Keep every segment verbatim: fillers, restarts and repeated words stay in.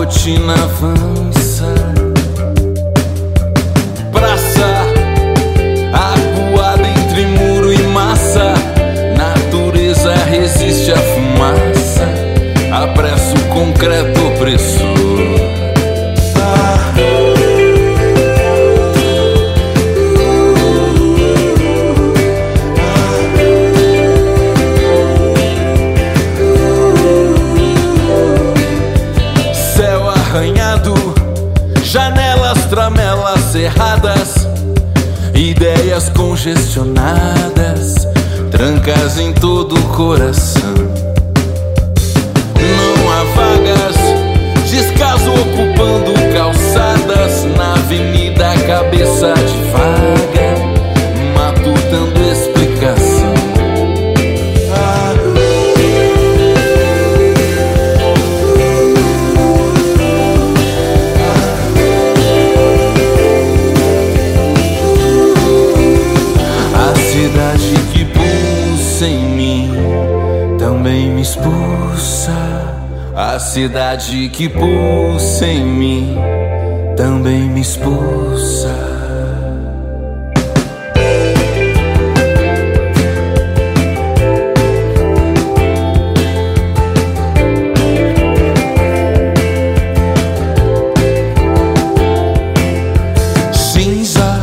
rotina avança. Praça, acuada entre muro e massa. Natureza resiste à fumaça, apressa o concreto opressor. Janelas, tramelas cerradas, ideias congestionadas, trancas em todo o coração. Não há vagas, descaso ocupando calçadas, na avenida cabeça de vaga, matutando explicação. Que pulsa em mim também me expulsa. A cidade que pulsa em mim também me expulsa. Cinza,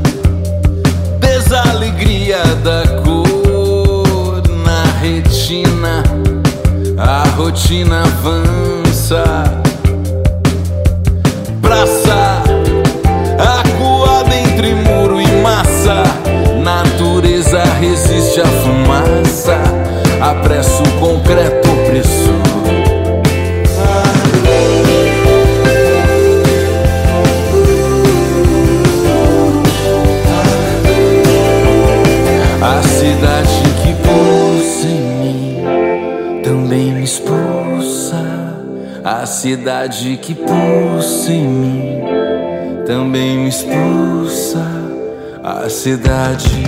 desalegria da cor na retina, a rotina avança. Praça, acuada entre muro e massa, natureza resiste à fumaça, apressa o concreto opressor. A cidade que pulsa em mim também me expulsa. A cidade que pulsa em mim também me expulsa. A cidade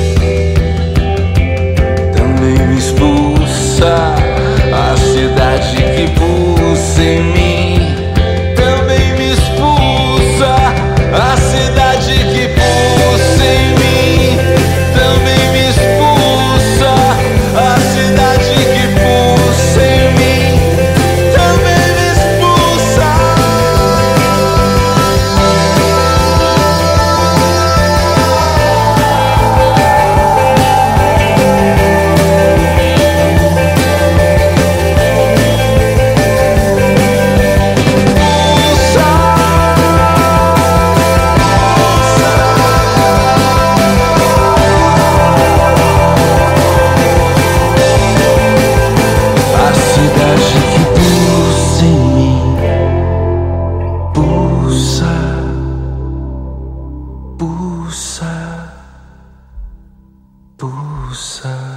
também me expulsa. A cidade que pulsa em mim também me expulsa. A cidade que pulsa em mim também me expulsa. A cidade que pulsa em mim também me expulsa. Pulsa, pulsa.